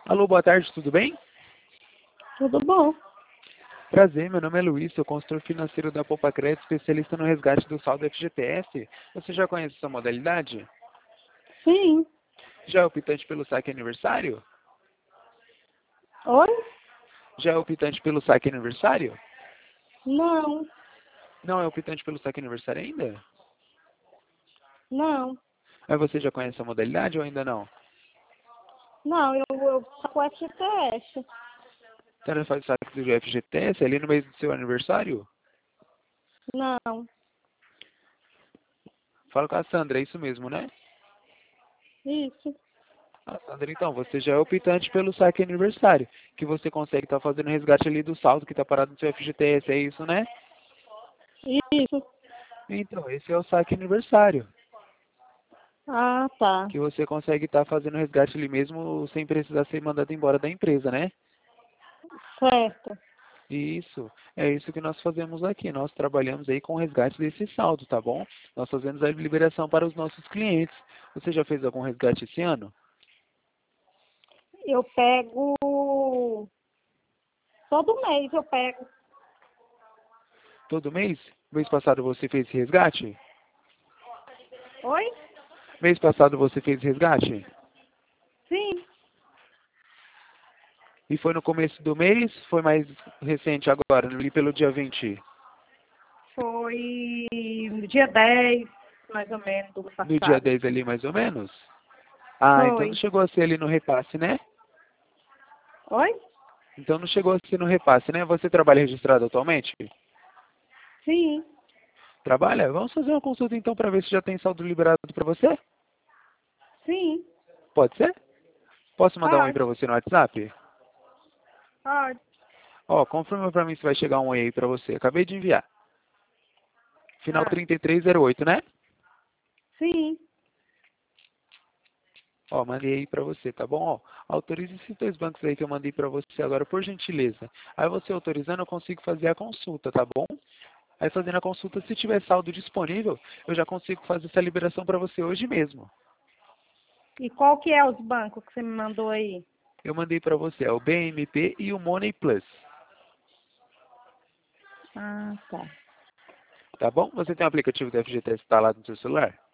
Alô, boa tarde, tudo bem? Tudo bom? Prazer, meu nome é Luiz, sou consultor financeiro da Poupa Crédito, especialista no resgate do saldo FGTS. Você já conhece essa modalidade? Sim. Já é optante pelo saque aniversário? Oi? Já é optante pelo saque aniversário? Não, Não é optante pelo saque aniversário ainda? não, Mas você já conhece a modalidade ou ainda não? não, eu com FTS. Então, ela faz o saque do FGTS ali no mês do seu aniversário? Não, Fala com a Sandra, é isso mesmo, né? isso, Sandra, então, você já é optante pelo saque aniversário, que você consegue estar fazendo resgate ali do saldo que está parado no seu FGTS, é isso, né? isso. Então, esse é o saque aniversário, Ah, tá. que você consegue estar fazendo resgate ali mesmo sem precisar ser mandado embora da empresa, né? Certo. Isso, é isso que nós fazemos aqui. Nós trabalhamos aí com o resgate desse saldo, tá bom? Nós fazemos a liberação para os nossos clientes. Você já fez algum resgate esse ano? Eu pego todo mês eu pego. Todo mês? Mês passado você fez esse resgate? Oi? Mês passado você fez resgate? Sim. E foi no começo do mês? Foi mais recente agora, ali pelo dia 20? Foi no dia 10, mais ou menos, do ano No dia passado. 10 ali, mais ou menos? Ah, então não Foi. chegou a ser ali no repasse, né? Oi? Então não chegou a ser no repasse, né? Você trabalha registrado atualmente? Sim. Trabalha? Vamos fazer uma consulta então para ver se já tem saldo liberado para você? Sim. Pode ser? Posso mandar um oi Pode. para você no WhatsApp? Pode. Ó, confirma para mim se vai chegar um oi aí para você. Acabei de enviar. Final Tá. 3308, né? Sim. Ó, mandei aí para você, tá bom? Ó, autorize esses dois bancos aí que eu mandei para você agora, por gentileza. Aí você autorizando, eu consigo fazer a consulta, tá bom? Aí fazendo a consulta, se tiver saldo disponível, eu já consigo fazer essa liberação para você hoje mesmo. E qual que é os bancos que você me mandou aí? Eu mandei para você, é o BMP e o Money Plus, Ah, tá. tá bom? Você tem o aplicativo do FGTS instalado no seu celular?